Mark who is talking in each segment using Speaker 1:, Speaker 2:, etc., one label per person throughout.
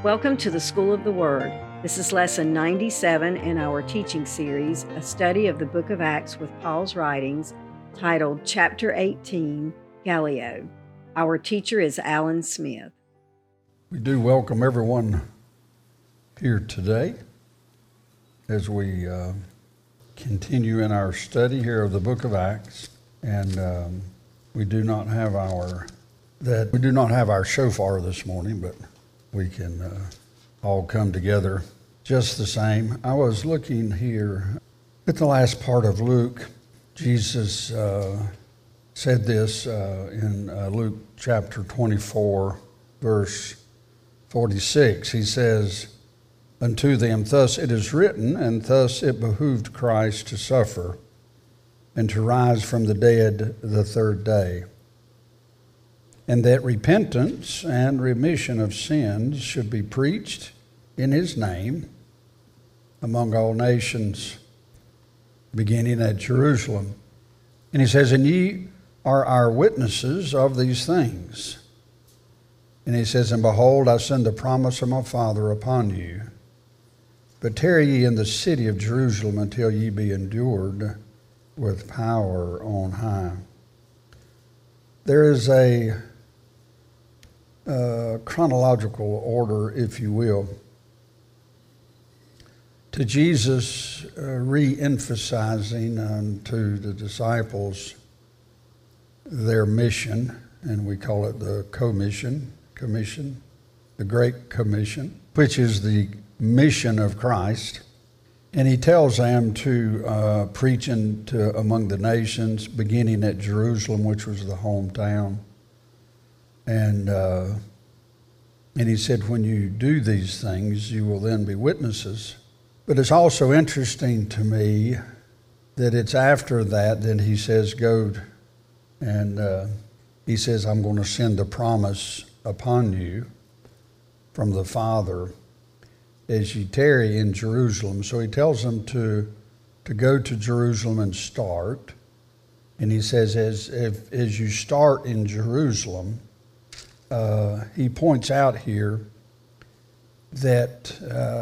Speaker 1: Welcome to the School of the Word. This is lesson 97 in our teaching series, a study of the book of Acts with Paul's writings, titled Chapter 18, Gallio. Our teacher is Alan Smith.
Speaker 2: We do welcome everyone here today as we continue in our study here of the book of Acts, and we do not have our shofar this morning, but we can all come together just the same. I was looking here at the last part of Luke. Jesus said this in Luke chapter 24, verse 46. He says, "Unto them thus it is written, and thus it behooved Christ to suffer, and to rise from the dead the third day, and that repentance and remission of sins should be preached in his name among all nations, beginning at Jerusalem." And he says, "And ye are our witnesses of these things." And he says, "And behold, I send the promise of my Father upon you. But tarry ye in the city of Jerusalem until ye be endued with power on high." There is a chronological order, if you will, to Jesus re-emphasizing unto the disciples their mission, and we call it the commission, the Great Commission, which is the mission of Christ. And he tells them to preach among the nations, beginning at Jerusalem, which was the hometown. And he said, when you do these things, you will then be witnesses. But it's also interesting to me that it's after that, then he says, go, and he says, I'm going to send a promise upon you from the Father as ye tarry in Jerusalem. So he tells them to go to Jerusalem and start. And he says, as you start in Jerusalem, he points out here that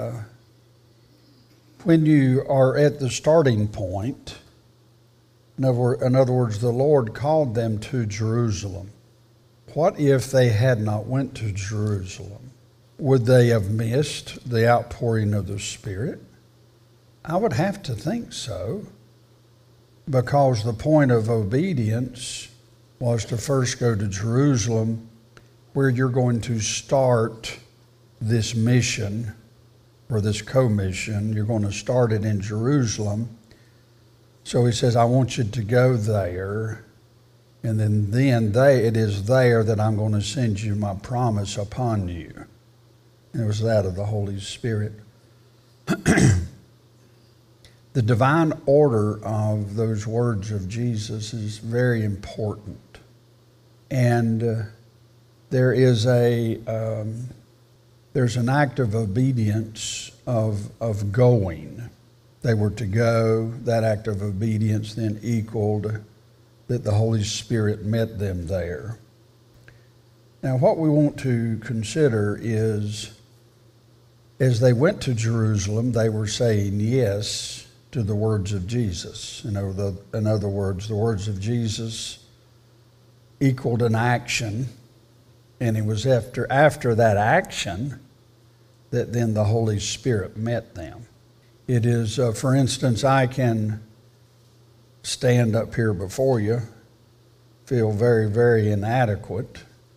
Speaker 2: when you are at the starting point, in other words, the Lord called them to Jerusalem. What if they had not went to Jerusalem? Would they have missed the outpouring of the Spirit? I would have to think so, because the point of obedience was to first go to Jerusalem, where you're going to start this mission or this commission. You're going to start it in Jerusalem. So he says, I want you to go there, and then it is there that I'm going to send you my promise upon you. And it was that of the Holy Spirit. The divine order of those words of Jesus is very important. And there's an act of obedience of going. They were to go. That act of obedience then equaled that the Holy Spirit met them there. Now, what we want to consider is, as they went to Jerusalem, they were saying yes to the words of Jesus. In other words, the words of Jesus equaled an action. And it was after that action that then the Holy Spirit met them. It is, for instance, I can stand up here before you, feel very, very inadequate,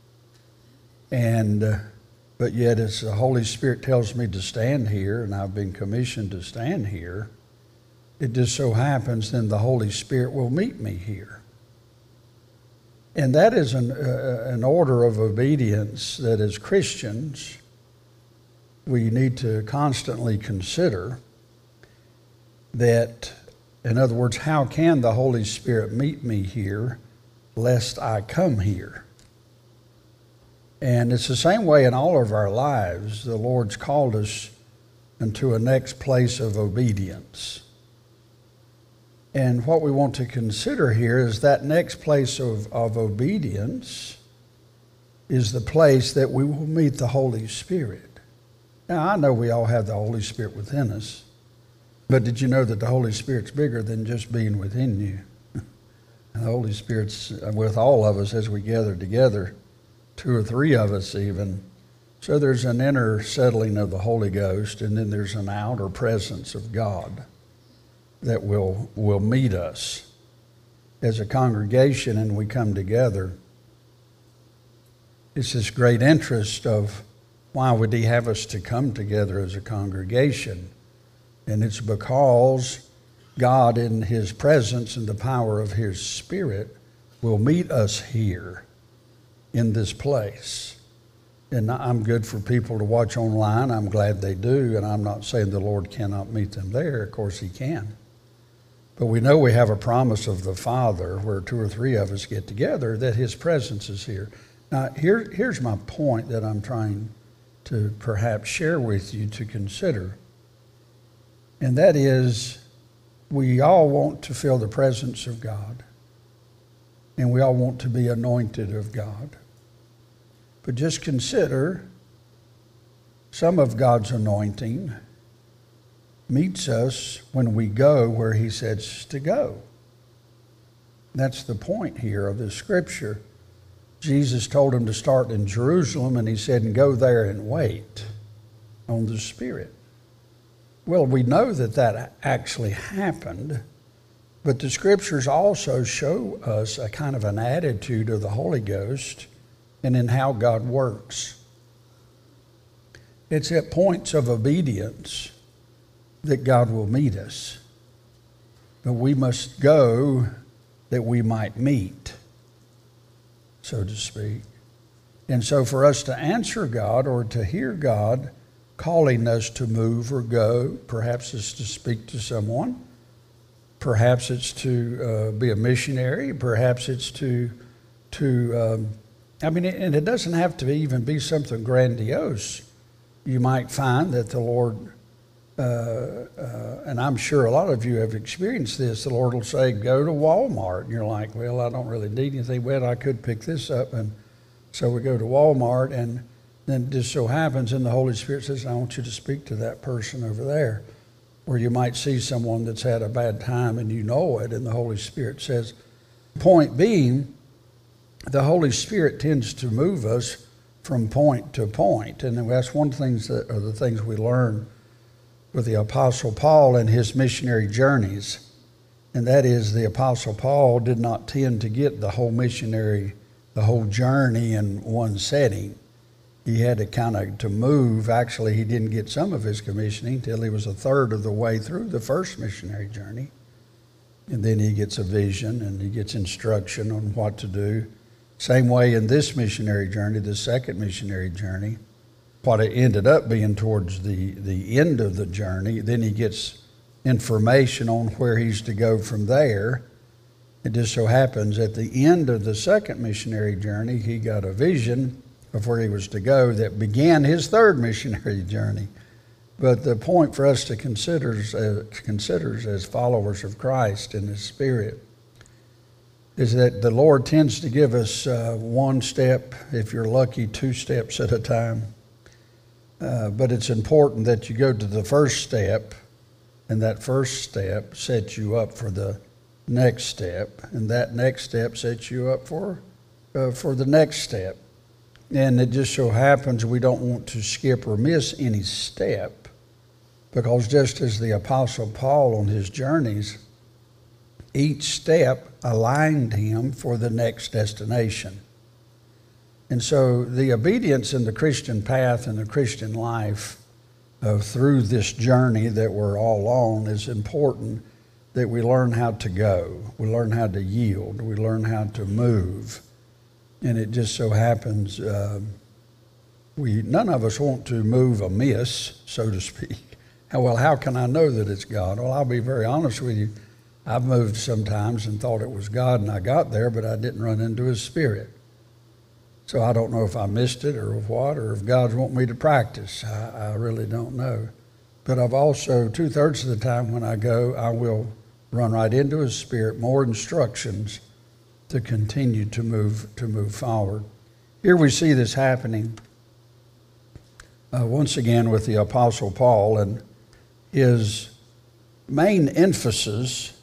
Speaker 2: but yet as the Holy Spirit tells me to stand here, and I've been commissioned to stand here, it just so happens then the Holy Spirit will meet me here. And that is an order of obedience that as Christians we need to constantly consider. That, in other words, how can the Holy Spirit meet me here lest I come here? And it's the same way in all of our lives. The Lord's called us into a next place of obedience. And what we want to consider here is that next place of obedience is the place that we will meet the Holy Spirit. Now, I know we all have the Holy Spirit within us, but did you know that the Holy Spirit's bigger than just being within you? And the Holy Spirit's with all of us as we gather together, 2 or 3 of us even. So there's an inner settling of the Holy Ghost, and then there's an outer presence of God that will meet us as a congregation, and we come together. It's this great interest of why would he have us to come together as a congregation? And it's because God in his presence and the power of his Spirit will meet us here in this place. And I'm good for people to watch online. I'm glad they do. And I'm not saying the Lord cannot meet them there. Of course he can. But we know we have a promise of the Father where 2 or 3 of us get together that his presence is here. Now, here's my point that I'm trying to perhaps share with you to consider. And that is, we all want to feel the presence of God. And we all want to be anointed of God. But just consider, some of God's anointing meets us when we go where he says to go. That's the point here of the scripture. Jesus told him to start in Jerusalem, and he said, and go there and wait on the Spirit. Well, we know that that actually happened, but the scriptures also show us a kind of an attitude of the Holy Ghost and in how God works. It's at points of obedience that God will meet us. But we must go that we might meet, so to speak. And so for us to answer God or to hear God calling us to move or go, perhaps it's to speak to someone, perhaps it's to be a missionary, perhaps it's and it doesn't have to even be something grandiose. You might find that the Lord, and I'm sure a lot of you have experienced this, the Lord will say, go to Walmart. And you're like, well, I don't really need anything. Well, I could pick this up. And so we go to Walmart, and then it just so happens, and the Holy Spirit says, I want you to speak to that person over there. Or you might see someone that's had a bad time, and you know it, and the Holy Spirit says, point being, the Holy Spirit tends to move us from point to point. And that's one of the things we learn with the Apostle Paul and his missionary journeys. And that is, the Apostle Paul did not tend to get the whole journey in one setting. He had to move. Actually, he didn't get some of his commissioning until he was a third of the way through the first missionary journey. And then he gets a vision and he gets instruction on what to do. Same way in this missionary journey, the second missionary journey, what it ended up being towards the end of the journey, then he gets information on where he's to go from there. It just so happens at the end of the second missionary journey, he got a vision of where he was to go that began his third missionary journey. But the point for us to consider as followers of Christ in His Spirit is that the Lord tends to give us one step, if you're lucky, 2 steps at a time. But it's important that you go to the first step, and that first step sets you up for the next step, and that next step sets you up for the next step. And it just so happens we don't want to skip or miss any step, because just as the Apostle Paul on his journeys, each step aligned him for the next destination. And so the obedience in the Christian path and the Christian life through this journey that we're all on is important, that we learn how to go. We learn how to yield. We learn how to move. And it just so happens none of us want to move amiss, so to speak. Well, how can I know that it's God? Well, I'll be very honest with you. I've moved sometimes and thought it was God, and I got there, but I didn't run into His Spirit. So I don't know if I missed it or what, or if God's wanting me to practice. I really don't know. But I've also, 2/3 of the time when I go, I will run right into His Spirit, more instructions to continue to move forward. Here we see this happening. once again with the Apostle Paul, and his main emphasis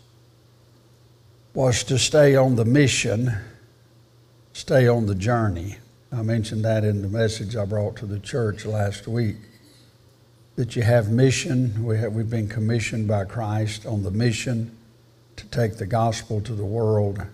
Speaker 2: was to stay on the mission, stay on the journey. I mentioned that in the message I brought to the church last week, that you have mission. We've been commissioned by Christ on the mission to take the gospel to the world.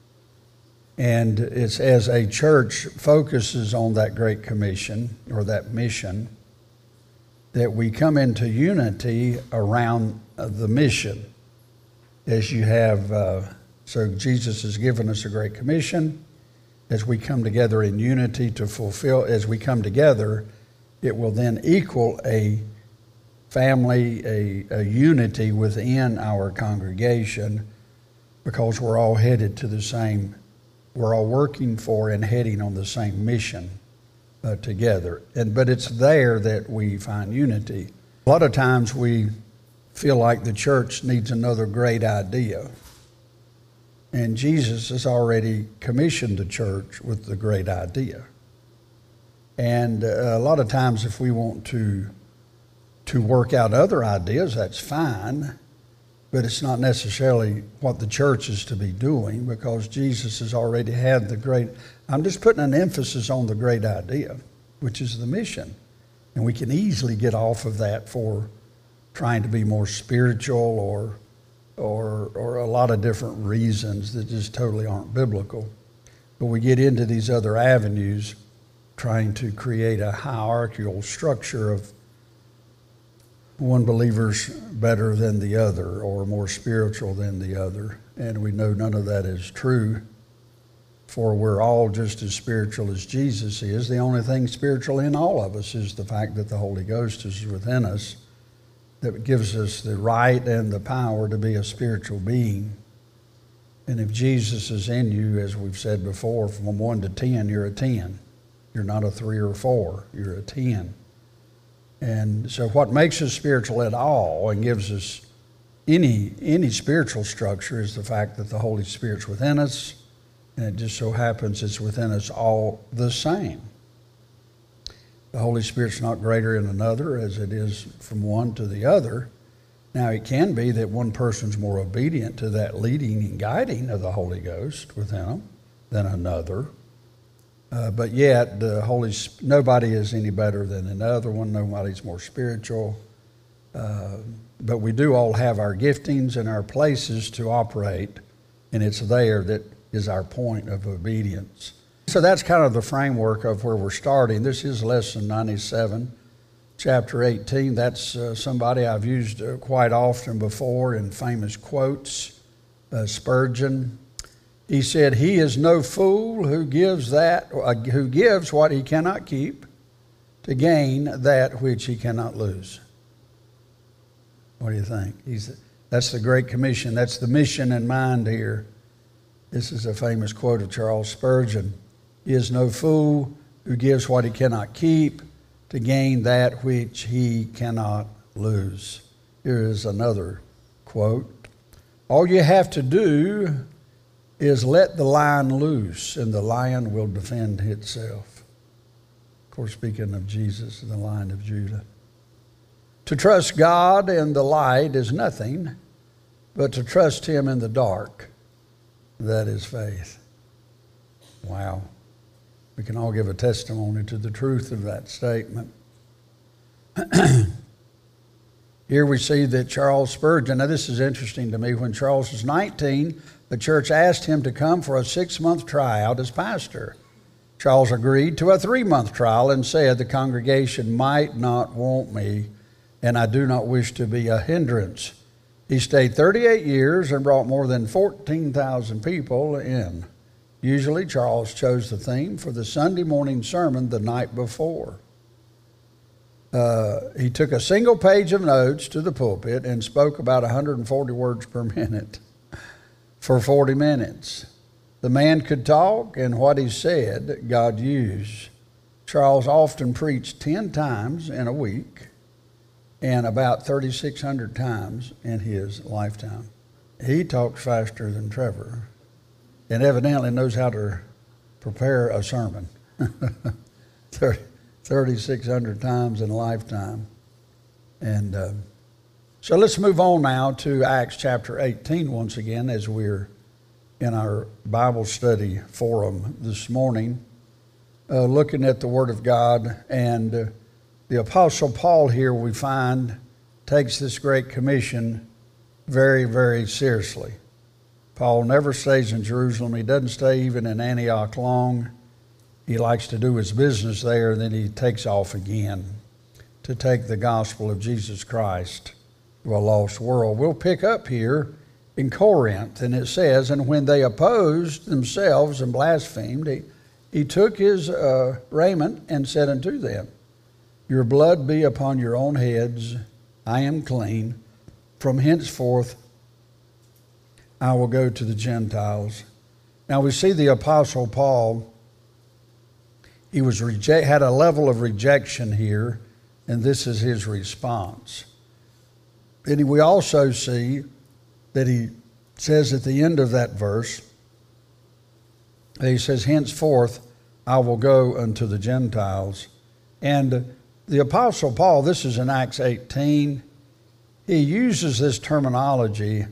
Speaker 2: And it's as a church focuses on that great commission or that mission that we come into unity around the mission. As you have, so Jesus has given us a great commission. As we come together in unity to fulfill, as we come together, it will then equal a family, a unity within our congregation, because we're all headed to the same, we're all working for and heading on the same mission together. But it's there that we find unity. A lot of times we feel like the church needs another great idea. And Jesus has already commissioned the church with the great idea. And a lot of times if we want to work out other ideas, that's fine, but it's not necessarily what the church is to be doing, because Jesus has already had the great, I'm just putting an emphasis on the great idea, which is the mission. And we can easily get off of that for trying to be more spiritual or a lot of different reasons that just totally aren't biblical. But we get into these other avenues trying to create a hierarchical structure of one believer's better than the other or more spiritual than the other. And we know none of that is true, for we're all just as spiritual as Jesus is. The only thing spiritual in all of us is the fact that the Holy Ghost is within us, that gives us the right and the power to be a spiritual being. And if Jesus is in you, as we've said before, from 1 to 10, you're a 10. You're not a 3 or 4, you're a 10. And so what makes us spiritual at all and gives us any spiritual structure is the fact that the Holy Spirit's within us, and it just so happens it's within us all the same. The Holy Spirit's not greater in another as it is from one to the other. Now, it can be that one person's more obedient to that leading and guiding of the Holy Ghost within them than another. But yet, nobody is any better than another one. Nobody's more spiritual. But we do all have our giftings and our places to operate, and it's there that is our point of obedience. So that's kind of the framework of where we're starting. This is lesson 97, chapter 18. That's somebody I've used quite often before in famous quotes. Spurgeon. He said, "He is no fool who gives what he cannot keep to gain that which he cannot lose." What do you think? That's the Great Commission. That's the mission in mind here. This is a famous quote of Charles Spurgeon. "He is no fool who gives what he cannot keep to gain that which he cannot lose." Here is another quote. "All you have to do is let the lion loose, and the lion will defend itself." Of course, speaking of Jesus, the Lion of Judah. "To trust God in the light is nothing, but to trust Him in the dark, that is faith." Wow. We can all give a testimony to the truth of that statement. Here we see that Charles Spurgeon, now this is interesting to me, when Charles was 19, the church asked him to come for a 6-month tryout as pastor. Charles agreed to a 3-month trial and said, "The congregation might not want me, and I do not wish to be a hindrance." He stayed 38 years and brought more than 14,000 people in. Usually, Charles chose the theme for the Sunday morning sermon the night before. He took a single page of notes to the pulpit and spoke about 140 words per minute for 40 minutes. The man could talk, and what he said, God used. Charles often preached 10 times in a week and about 3,600 times in his lifetime. He talks faster than Trevor, and evidently knows how to prepare a sermon. 3,600 times in a lifetime. And so let's move on now to Acts chapter 18 once again, as we're in our Bible study forum this morning, looking at the Word of God. And the Apostle Paul here, we find, takes this Great Commission very, very seriously. Paul never stays in Jerusalem. He doesn't stay even in Antioch long. He likes to do his business there, and then he takes off again to take the gospel of Jesus Christ to a lost world. We'll pick up here in Corinth, and it says, and when they opposed themselves and blasphemed, he took his raiment and said unto them, your blood be upon your own heads. I am clean. From henceforth I will go to the Gentiles. Now we see the Apostle Paul, he had a level of rejection here, and this is his response. And we also see that he says at the end of that verse, he says, henceforth I will go unto the Gentiles. And the Apostle Paul, this is in Acts 18, he uses this terminology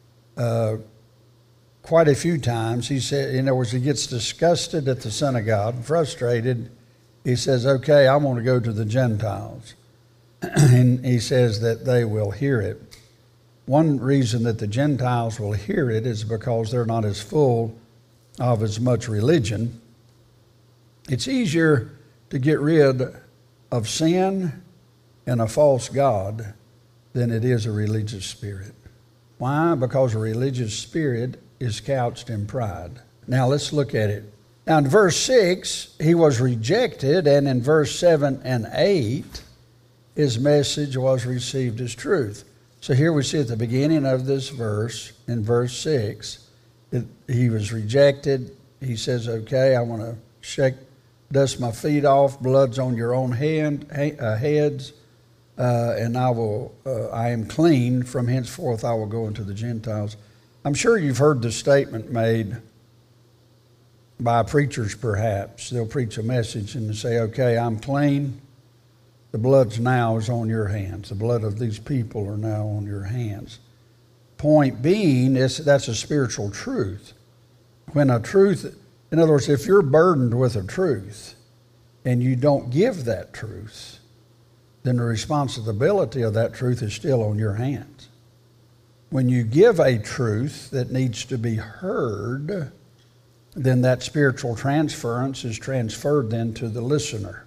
Speaker 2: quite a few times. He said, in other words, he gets disgusted at the synagogue, frustrated. He says, okay, I want to go to the Gentiles. And he says that they will hear it. One reason that the Gentiles will hear it is because they're not as full of as much religion. It's easier to get rid of sin and a false god than it is a religious spirit. Why? Because a religious spirit is couched in pride. Now let's look at it. Now in verse 6, he was rejected, and in verse 7 and 8, his message was received as truth. So here we see at the beginning of this verse, in verse 6, he was rejected. He says, okay, I want to dust my feet off, blood's on your own heads, and I am clean. From henceforth I will go into the Gentiles. I'm sure you've heard the statement made by preachers perhaps. They'll preach a message and say, okay, I'm clean. The blood now is on your hands. The blood of these people are now on your hands. Point being, that's a spiritual truth. When a truth, in other words, if you're burdened with a truth and you don't give that truth, then the responsibility of that truth is still on your hands. When you give a truth that needs to be heard, then that spiritual transference is transferred then to the listener.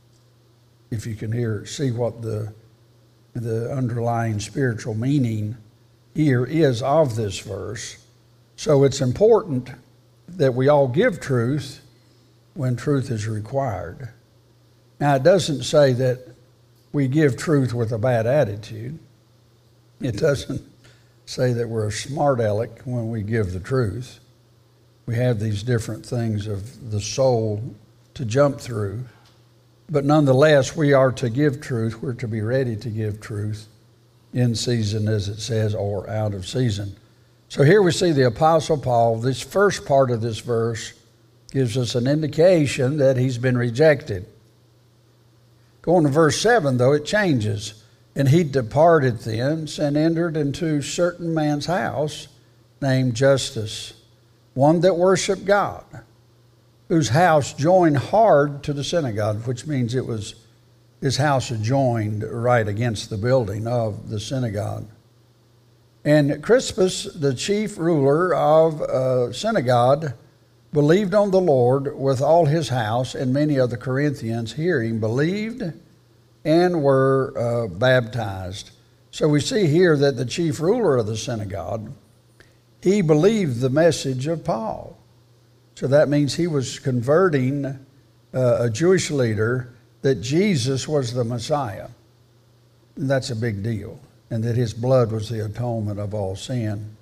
Speaker 2: If you can see what the underlying spiritual meaning here is of this verse. So it's important that we all give truth when truth is required. Now it doesn't say that we give truth with a bad attitude. It doesn't say that we're a smart aleck when we give the truth. We have these different things of the soul to jump through. But nonetheless, we are to give truth. We're to be ready to give truth in season, as it says, or out of season. So here we see the Apostle Paul. This first part of this verse gives us an indication that he's been rejected. Going to verse 7, though, it changes. And he departed thence and entered into certain man's house named Justus, one that worshiped God, whose house joined hard to the synagogue, which means his house adjoined right against the building of the synagogue. And Crispus, the chief ruler of synagogue, believed on the Lord with all his house, and many of the Corinthians hearing believed and were baptized. So we see here that the chief ruler of the synagogue, he believed the message of Paul. So that means he was converting a Jewish leader that Jesus was the Messiah. And that's a big deal. And that his blood was the atonement of all sin.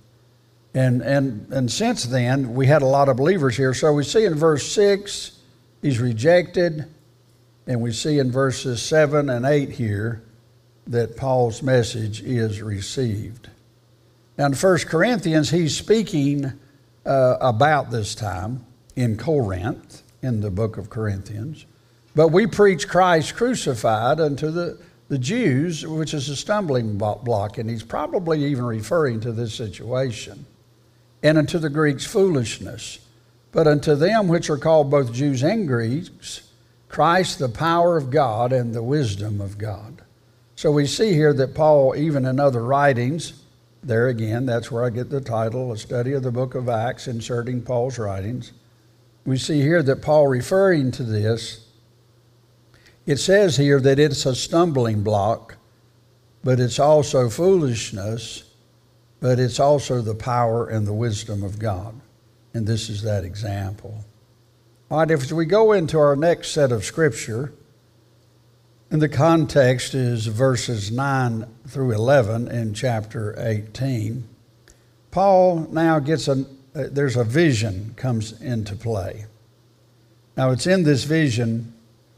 Speaker 2: And since then, we had a lot of believers here. So we see in verse 6, he's rejected. And we see in verses 7 and 8 here that Paul's message is received. Now in 1 Corinthians, he's speaking about this time in Corinth, in the book of Corinthians. But we preach Christ crucified unto the Jews, which is a stumbling block. And he's probably even referring to this situation. And unto the Greeks foolishness. But unto them which are called both Jews and Greeks, Christ the power of God and the wisdom of God. So we see here that Paul, even in other writings, there again, that's where I get the title, A Study of the Book of Acts, inserting Paul's writings. We see here that Paul, referring to this, it says here that it's a stumbling block, but it's also foolishness, but it's also the power and the wisdom of God. And this is that example. All right, if we go into our next set of Scripture, and the context is verses 9 through 11 in chapter 18, Paul now gets there's a vision comes into play. Now it's in this vision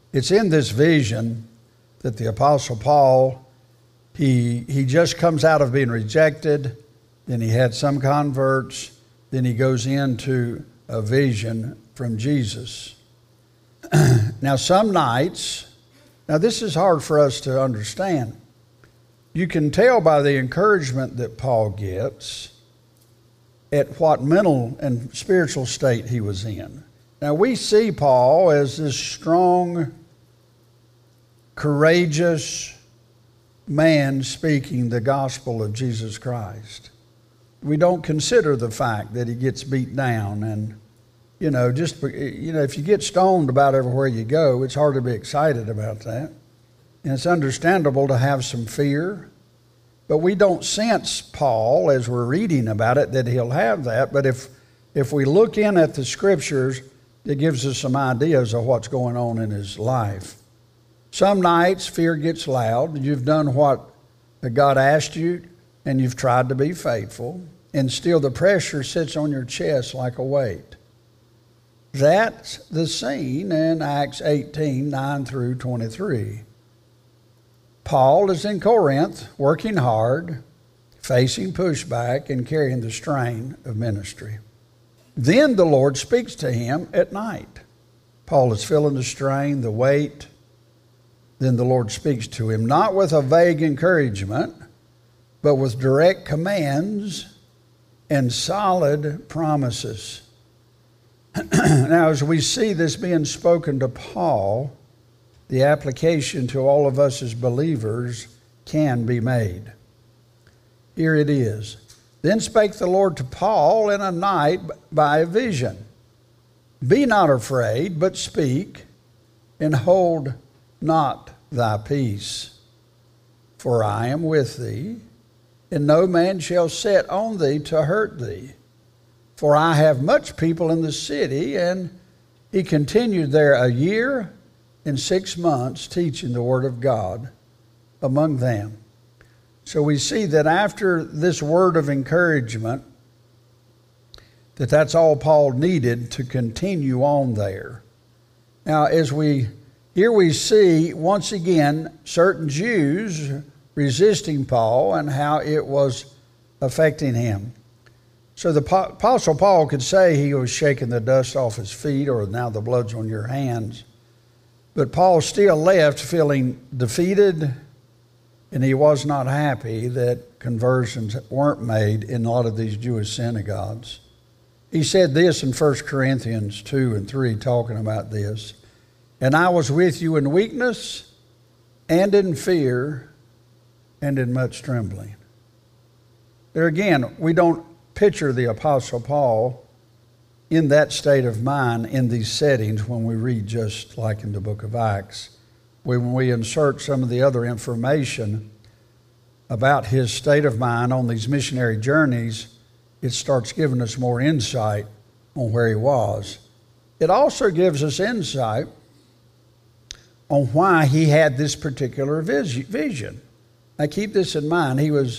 Speaker 2: that the Apostle Paul, he just comes out of being rejected, then he had some converts, then he goes into a vision from Jesus. Now some nights, now this is hard for us to understand. You can tell by the encouragement that Paul gets at what mental and spiritual state he was in. Now we see Paul as this strong, courageous man speaking the gospel of Jesus Christ. We don't consider the fact that he gets beat down and, if you get stoned about everywhere you go, it's hard to be excited about that. And it's understandable to have some fear. But we don't sense Paul, as we're reading about it, that he'll have that. But if we look in at the Scriptures, it gives us some ideas of what's going on in his life. Some nights fear gets loud. You've done what God asked you, and you've tried to be faithful, and still the pressure sits on your chest like a weight. That's the scene in Acts 18, 9 through 23. Paul is in Corinth, working hard, facing pushback, and carrying the strain of ministry. Then the Lord speaks to him at night. Paul is feeling the strain, the weight. Then the Lord speaks to him, not with a vague encouragement, but with direct commands and solid promises. Now, as we see this being spoken to Paul, the application to all of us as believers can be made. Here it is. Then spake the Lord to Paul in a night by a vision. Be not afraid, but speak, and hold not thy peace. For I am with thee, and no man shall set on thee to hurt thee. For I have much people in the city. And he continued there 1 year and 6 months, teaching the word of God among them. So we see that after this word of encouragement, that's all Paul needed to continue on there. Now, here we see, once again, certain Jews resisting Paul and how it was affecting him. So the Apostle Paul could say he was shaking the dust off his feet, or now the blood's on your hands. But Paul still left feeling defeated, and he was not happy that conversions weren't made in a lot of these Jewish synagogues. He said this in 1 Corinthians 2 and 3, talking about this. And I was with you in weakness and in fear and in much trembling. There again, we don't picture the Apostle Paul in that state of mind in these settings when we read just like in the book of Acts. When we insert some of the other information about his state of mind on these missionary journeys, it starts giving us more insight on where he was. It also gives us insight on why he had this particular vision. Now keep this in mind.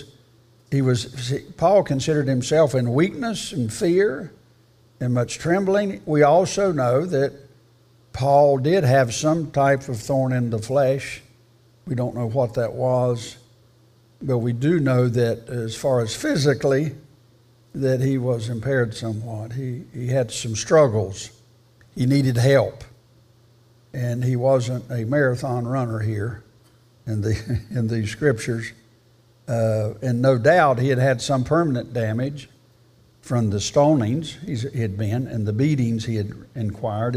Speaker 2: Paul considered himself in weakness and fear and much trembling. We also know that Paul did have some type of thorn in the flesh. We don't know what that was, but we do know that as far as physically, that he was impaired somewhat. He had some struggles. He needed help. and he wasn't a marathon runner here in these scriptures. And no doubt he had had some permanent damage from the stonings he had been and the beatings he had inquired.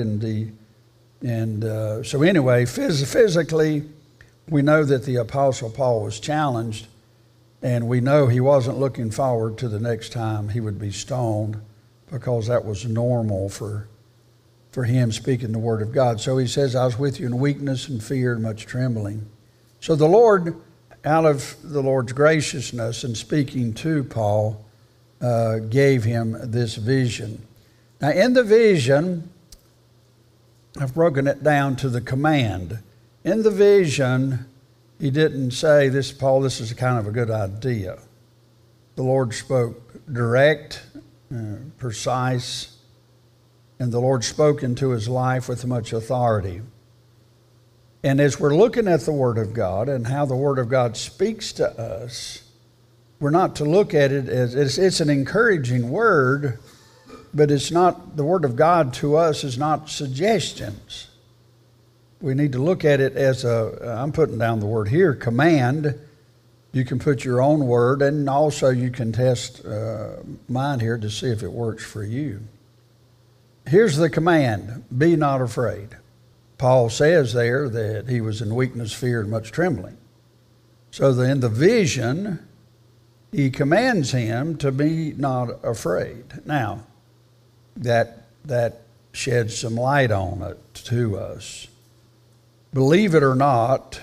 Speaker 2: So anyway, physically, we know that the Apostle Paul was challenged, and we know he wasn't looking forward to the next time he would be stoned, because that was normal for him speaking the word of God. So he says, I was with you in weakness and fear and much trembling. So the Lord, out of the Lord's graciousness in speaking to Paul, gave him this vision. Now in the vision, I've broken it down to the command. In the vision, he didn't say, Paul, this is kind of a good idea. The Lord spoke direct, precise, and the Lord spoke into his life with much authority. And as we're looking at the Word of God and how the Word of God speaks to us, we're not to look at it as, it's an encouraging word, but it's not, the Word of God to us is not suggestions. We need to look at it as I'm putting down the word here, command. You can put your own word, and also you can test mine here to see if it works for you. Here's the command, be not afraid. Paul says there that he was in weakness, fear, and much trembling. So in the vision, he commands him to be not afraid. Now, that sheds some light on it to us. Believe it or not,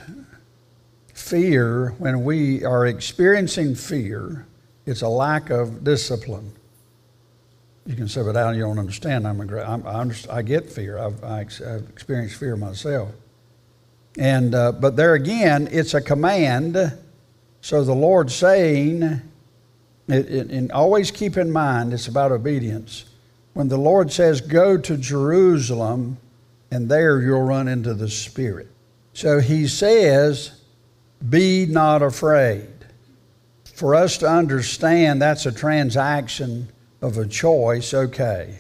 Speaker 2: fear, when we are experiencing fear, it's a lack of discipline. You can say, but Alan, you don't understand. I get fear. I've experienced fear myself. And but there again, it's a command. So the Lord's saying, and always keep in mind, it's about obedience. When the Lord says, go to Jerusalem, and there you'll run into the Spirit. So he says, be not afraid. For us to understand that's a transaction of a choice, okay.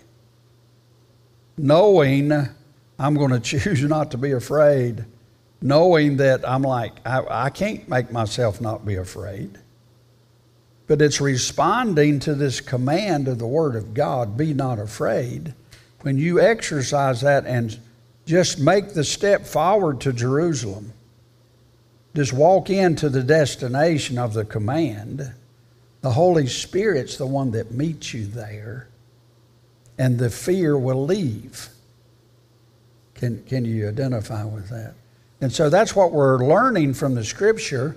Speaker 2: Knowing I'm going to choose not to be afraid, knowing that I'm like, I can't make myself not be afraid. But it's responding to this command of the Word of God, be not afraid. When you exercise that and just make the step forward to Jerusalem, just walk into the destination of the command, the Holy Spirit's the one that meets you there, and the fear will leave. Can you identify with that? And so that's what we're learning from the Scripture,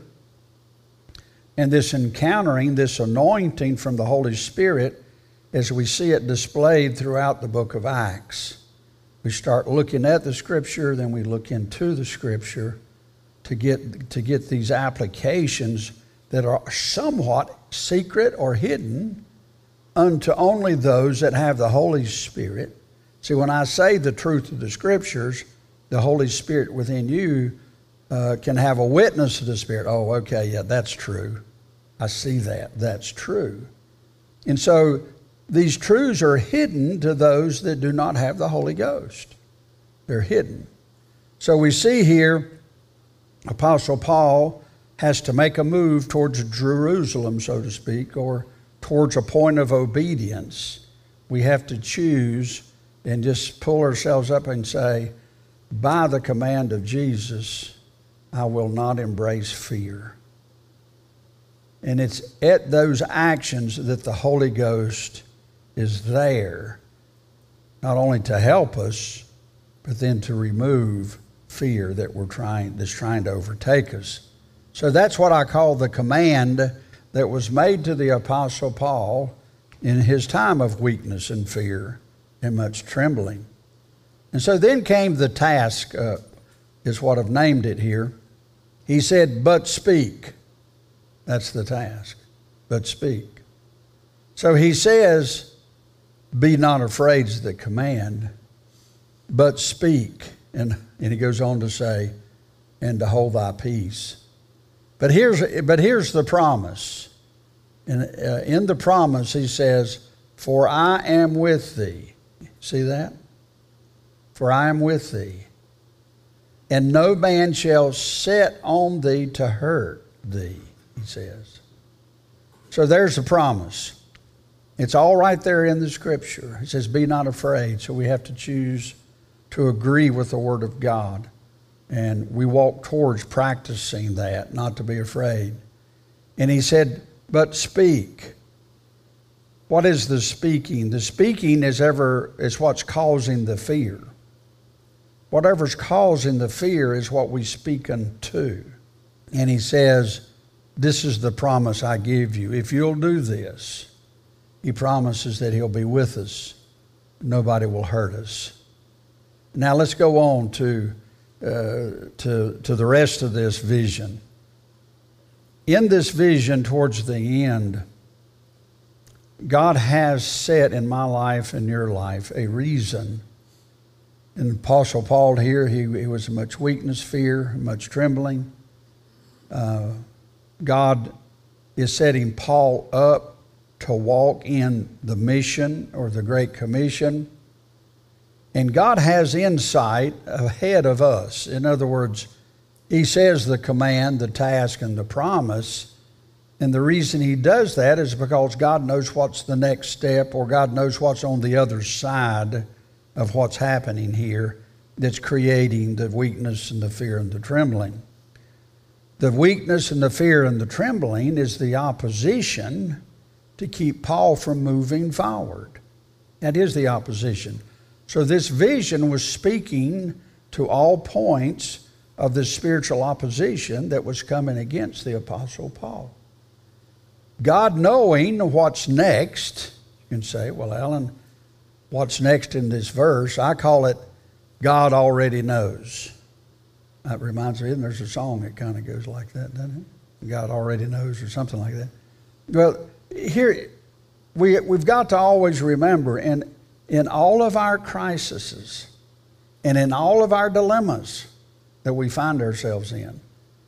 Speaker 2: and this encountering, this anointing from the Holy Spirit, as we see it displayed throughout the book of Acts. We start looking at the Scripture, then we look into the Scripture to get these applications that are somewhat secret or hidden unto only those that have the Holy Spirit. See, when I say the truth of the Scriptures, the Holy Spirit within you can have a witness to the Spirit. Oh, okay, yeah, that's true. I see that. That's true. And so these truths are hidden to those that do not have the Holy Ghost. They're hidden. So we see here Apostle Paul has to make a move towards Jerusalem, so to speak, or towards a point of obedience. We have to choose and just pull ourselves up and say, by the command of Jesus, I will not embrace fear. And it's at those actions that the Holy Ghost is there, not only to help us, but then to remove fear that's trying to overtake us. So that's what I call the command that was made to the Apostle Paul in his time of weakness and fear and much trembling. And so then came the task, is what I've named it here. He said, but speak. That's the task, but speak. So he says, be not afraid is the command, but speak. And he goes on to say, and to hold thy peace. But here's the promise. In the promise, he says, for I am with thee. See that? For I am with thee. and no man shall set on thee to hurt thee, he says. So there's the promise. It's all right there in the Scripture. It says, be not afraid. So we have to choose to agree with the Word of God. And we walk towards practicing that, not to be afraid. And he said, but speak. What is the speaking? The speaking is what's causing the fear. Whatever's causing the fear is what we speak unto. And he says, this is the promise I give you. If you'll do this, he promises that he'll be with us. Nobody will hurt us. Now let's go on to the rest of this vision. In this vision towards the end, God has set in my life and your life a reason. And Apostle Paul here, he was much weakness, fear, much trembling. God is setting Paul up to walk in the mission or the Great Commission. And God has insight ahead of us. In other words, he says the command, the task, and the promise. And the reason he does that is because God knows what's the next step, or God knows what's on the other side of what's happening here that's creating the weakness and the fear and the trembling. The weakness and the fear and the trembling is the opposition to keep Paul from moving forward. That is the opposition. So this vision was speaking to all points of the spiritual opposition that was coming against the Apostle Paul. God knowing what's next, you can say, well, Alan, what's next in this verse? I call it God already knows. That reminds me, and there's a song that kind of goes like that, doesn't it? God already knows, or something like that. Well, here, we've got to always remember, in all of our crises and in all of our dilemmas that we find ourselves in,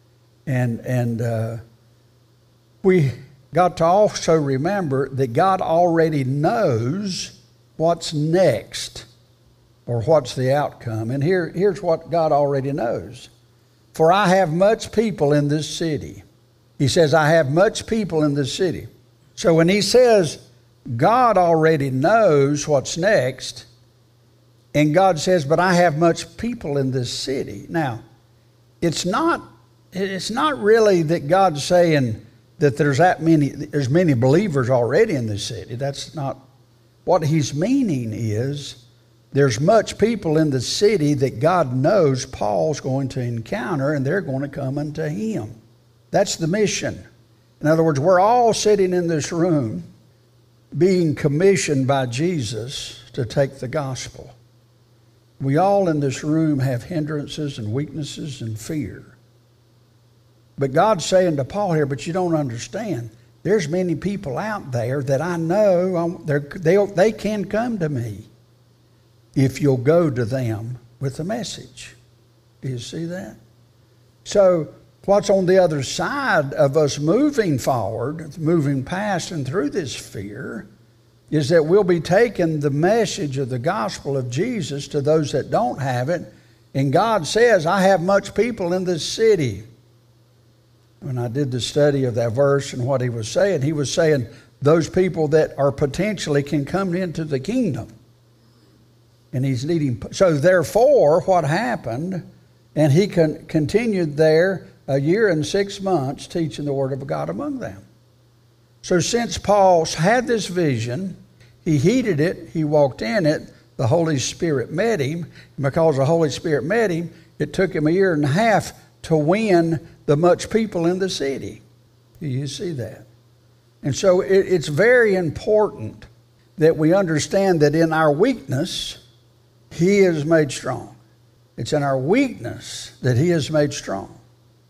Speaker 2: and we got to also remember that God already knows what's next or what's the outcome. And here's what God already knows. For I have much people in this city. He says, I have much people in this city. So when he says God already knows what's next, and God says, but I have much people in this city. Now, it's not really that God's saying that there's many believers already in this city. That's not what he's meaning. Is there's much people in the city that God knows Paul's going to encounter, and they're going to come unto him. That's the mission. In other words, we're all sitting in this room being commissioned by Jesus to take the gospel. We all in this room have hindrances and weaknesses and fear. But God's saying to Paul here, but you don't understand. There's many people out there that I know they can come to me if you'll go to them with the message. Do you see that? So what's on the other side of us moving forward, moving past and through this fear, is that we'll be taking the message of the gospel of Jesus to those that don't have it. And God says, I have much people in this city. When I did the study of that verse and what he was saying those people that are potentially can come into the kingdom. And he's needing, so therefore what happened, and he continued there a year and 6 months teaching the word of God among them. So since Paul had this vision, he heeded it, he walked in it, the Holy Spirit met him. And because the Holy Spirit met him, it took him a year and a half to win the much people in the city. Do you see that? And so it's very important that we understand that in our weakness, he is made strong. It's in our weakness that he is made strong.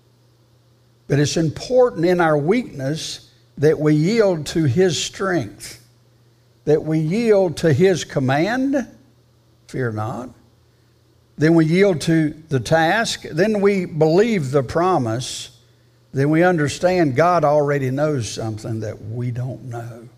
Speaker 2: But it's important in our weakness that we yield to his strength, that we yield to his command, fear not. Then we yield to the task. Then we believe the promise. Then we understand God already knows something that we don't know.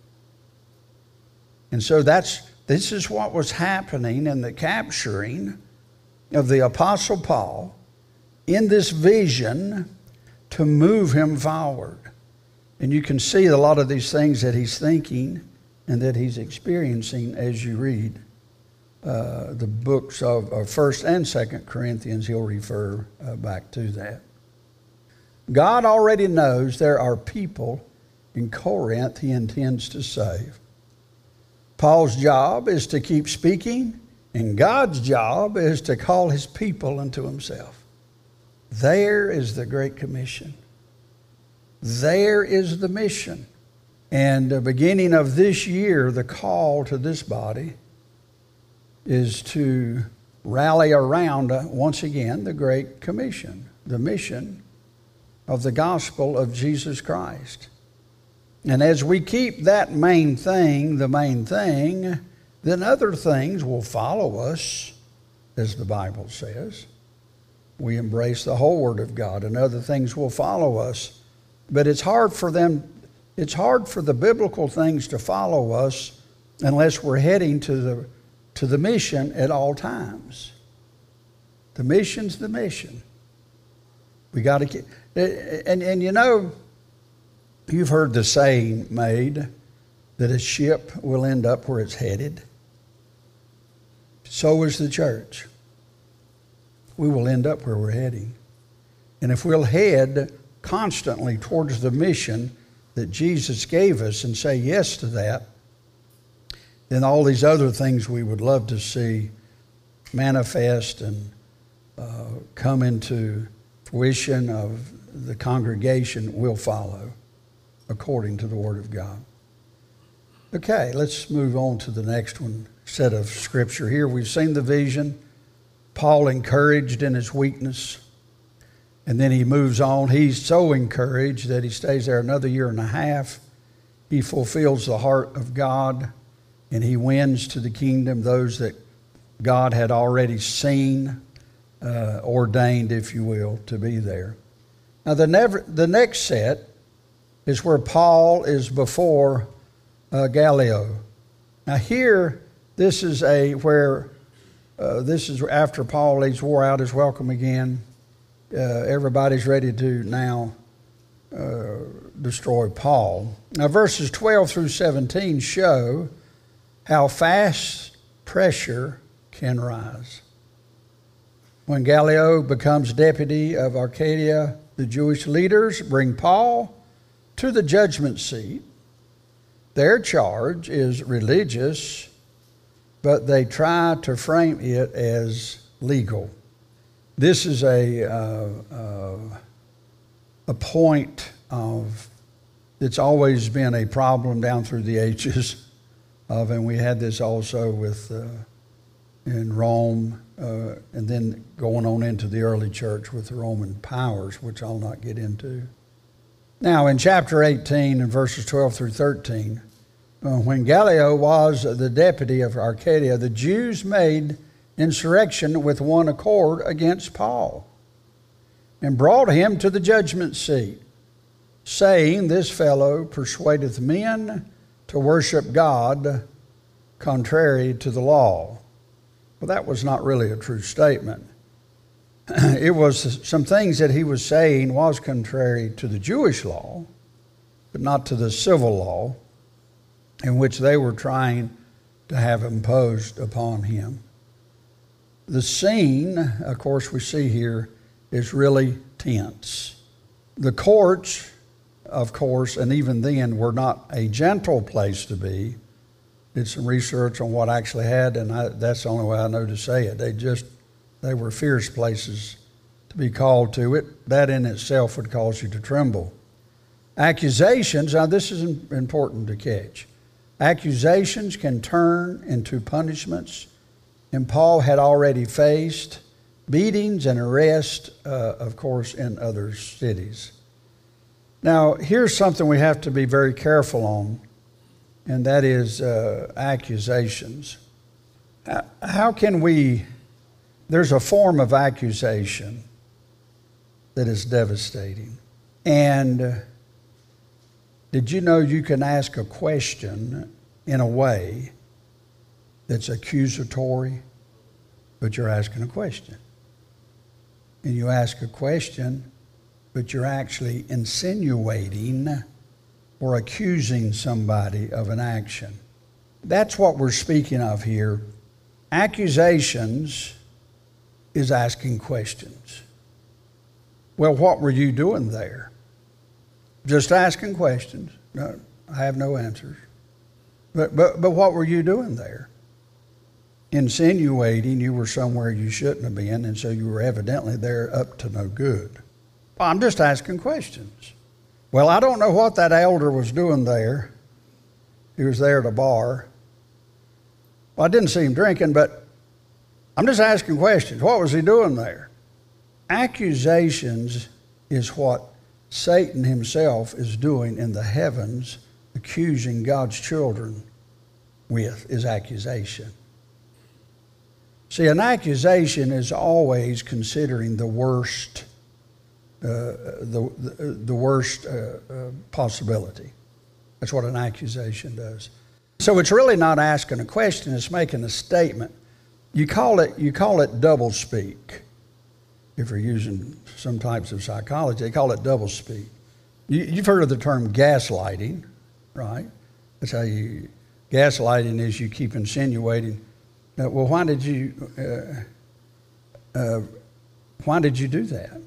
Speaker 2: And so this is what was happening in the capturing of the Apostle Paul in this vision to move him forward. And you can see a lot of these things that he's thinking and that he's experiencing as you read the books of 1st and 2nd Corinthians. He'll refer back to that. God already knows there are people in Corinth he intends to save. Paul's job is to keep speaking, and God's job is to call his people unto himself. There is the Great Commission. There is the mission. And the beginning of this year, the call to this body is to rally around, once again, the Great Commission, the mission of the gospel of Jesus Christ. And as we keep that main thing, the main thing, then other things will follow us, as the Bible says. We embrace the whole Word of God, and other things will follow us. But it's hard for the biblical things to follow us unless we're heading to the mission at all times. The mission's the mission. We got to keep, and you know, you've heard the saying made that a ship will end up where it's headed. So is the church. We will end up where we're heading. And if we'll head constantly towards the mission that Jesus gave us and say yes to that, then all these other things we would love to see manifest and come into fruition of the congregation will follow according to the Word of God. Okay, let's move on to the next one, set of Scripture here. We've seen the vision. Paul encouraged in his weakness. And then he moves on. He's so encouraged that he stays there another year and a half. He fulfills the heart of God, and he wins to the kingdom those that God had already seen, ordained, if you will, to be there. Now, the next set is where Paul is before Gallio. Now, here, this is after Paul leaves war out his welcome again. Everybody's ready to now destroy Paul. Now, verses 12 through 17 show how fast pressure can rise. When Gallio becomes deputy of Arcadia, the Jewish leaders bring Paul to the judgment seat. Their charge is religious, but they try to frame it as legal. This is a point of, it's always been a problem down through the ages of, and we had this also with in Rome, and then going on into the early church with the Roman powers, which I'll not get into. Now, in chapter 18 and verses 12 through 13, when Gallio was the deputy of Arcadia, the Jews made insurrection with one accord against Paul and brought him to the judgment seat, saying, "This fellow persuadeth men to worship God contrary to the law." Well, that was not really a true statement. It was some things that he was saying was contrary to the Jewish law, but not to the civil law in which they were trying to have imposed upon him. The scene, of course, we see here is really tense. The courts, of course, and even then were not a gentle place to be. Did some research on what actually had, and that's the only way I know to say it. They were fierce places to be called to. That in itself would cause you to tremble. Accusations, now this is important to catch. Accusations can turn into punishments, and Paul had already faced beatings and arrests, of course, in other cities. Now, here's something we have to be very careful on, and that is accusations. How can we, there's a form of accusation that is devastating. And did you know you can ask a question in a way that's accusatory, but you're asking a question? and you ask a question, but you're actually insinuating or accusing somebody of an action. That's what we're speaking of here. Accusations is asking questions. Well, what were you doing there? Just asking questions. No, I have no answers. But what were you doing there? Insinuating you were somewhere you shouldn't have been, and so you were evidently there up to no good. Well, I'm just asking questions. Well, I don't know what that elder was doing there. He was there at a bar. Well, I didn't see him drinking, but I'm just asking questions. What was he doing there? Accusations is what Satan himself is doing in the heavens, accusing God's children with, is accusation. See, an accusation is always considering the worst, the worst possibility. That's what an accusation does. So it's really not asking a question; it's making a statement. You call it doublespeak. If you're using some types of psychology, they call it doublespeak. You've heard of the term gaslighting, right? That's how gaslighting is. You keep insinuating. Well, why did you do that?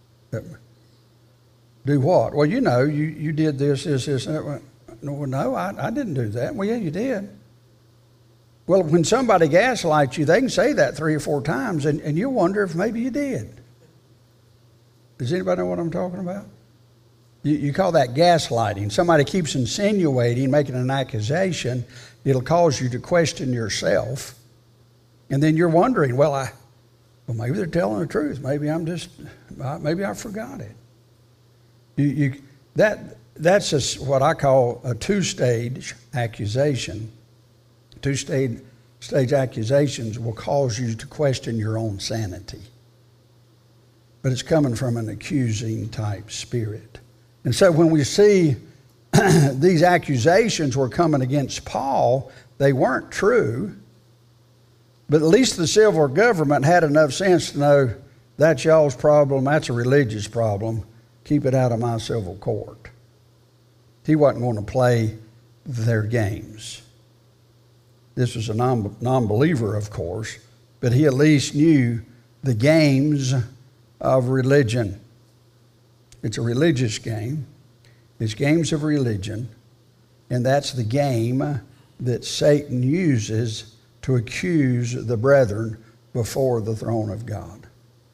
Speaker 2: Do what? Well, you did this, and that. No, I didn't do that. Well, yeah, you did. Well, when somebody gaslights you, they can say that 3 or 4 times, and you wonder if maybe you did. Does anybody know what I'm talking about? You call that gaslighting. Somebody keeps insinuating, making an accusation. It'll cause you to question yourself. And then you're wondering, well, maybe they're telling the truth. Maybe I forgot it. That's what I call a 2-stage accusation. 2-stage accusations will cause you to question your own sanity. But it's coming from an accusing type spirit. And so when we see these accusations were coming against Paul, they weren't true. But at least the civil government had enough sense to know that's y'all's problem, that's a religious problem. Keep it out of my civil court. He wasn't going to play their games. This was a non-believer, of course, but he at least knew the games of religion. It's a religious game. It's games of religion, and that's the game that Satan uses to accuse the brethren before the throne of God.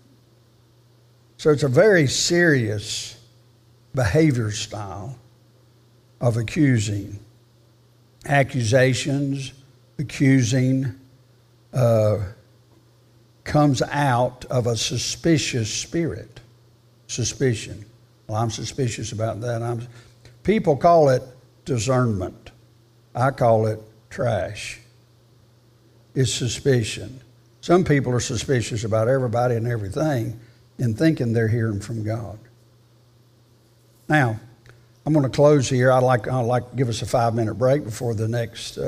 Speaker 2: So it's a very serious behavior style of accusing. Accusations, accusing, comes out of a suspicious spirit. Suspicion. Well, I'm suspicious about that. People call it discernment. I call it trash. It's suspicion. Some people are suspicious about everybody and everything and thinking they're hearing from God. Now, I'm going to close here. I'd like to give us a 5-minute break before the next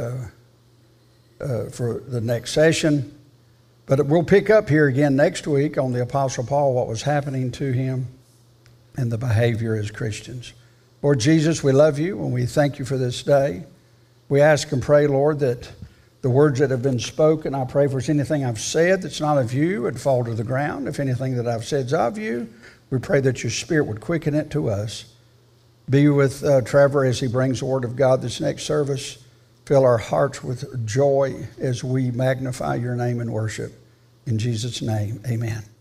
Speaker 2: session. But we'll pick up here again next week on the Apostle Paul, what was happening to him and the behavior as Christians. Lord Jesus, we love you and we thank you for this day. We ask and pray, Lord, that the words that have been spoken, I pray for anything I've said that's not of you would fall to the ground. If anything that I've said is of you, we pray that your Spirit would quicken it to us. Be with Trevor as he brings the Word of God this next service. Fill our hearts with joy as we magnify your name and worship. In Jesus' name, amen.